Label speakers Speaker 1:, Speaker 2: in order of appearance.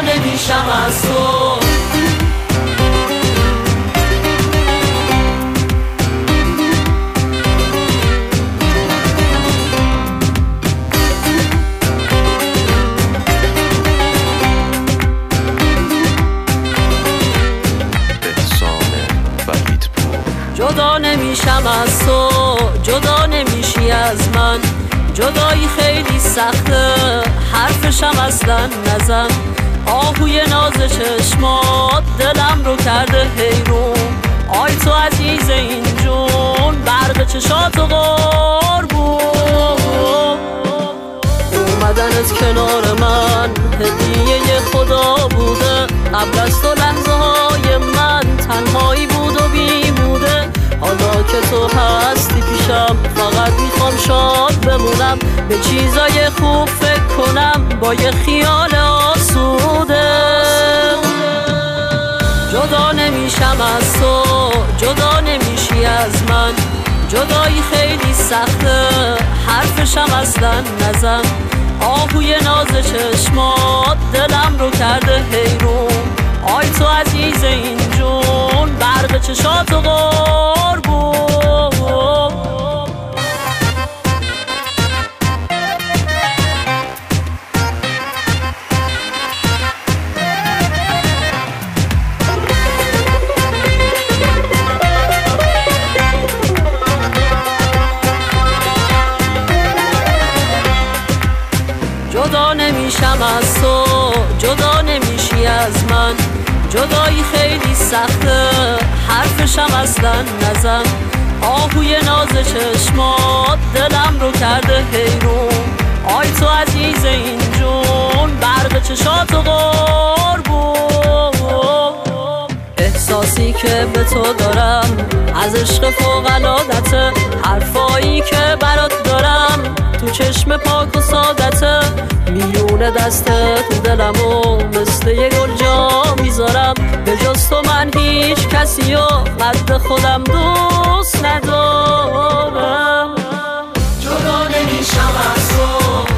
Speaker 1: جدا نمیشم از تو. جدا نمیشم از تو، جدا نمیشی از من. جدایی خیلی سخته، حرفشم اصلا نزن. آهوی ناز چشمات دلم رو کرده حیرون. آی تو عزیز این جون، برق چشات و قربون. اومدنت کنار من هدیه خدا بوده. قبل از تو لحظه های من تنهایی بود و بیموده. حالا که تو هستی پیشم فقط میخوام شاد بمونم. به چیزای خوب فکر کنم با یه خیال آسوده. جدا نمیشم از تو، جدا نمیشی از من. جدایی خیلی سخته، حرفشم اصلا نزن. آهوی ناز چشمات دلم رو کرده حیرون. آی تو عزیز این جون، برق چشات و قربون. جدا نمیشم از تو، جدا نمیشی از من. جدایی خیلی سخته، حرفشم اصلا نزن. آهوی ناز چشمات دلم رو کرده حیرون. آی تو عزیز این جون، برق چشات و قربون. احساسی که به تو دارم از عشق فوق‌العادته. حرفایی که برات دارم تو چشم پاک و سادته. میون دستت دلمو مثل یه گل جا میذارم. به جز تو من هیچ کسی و قد خودم دوست ندارم.
Speaker 2: جدا نمیشم از تو،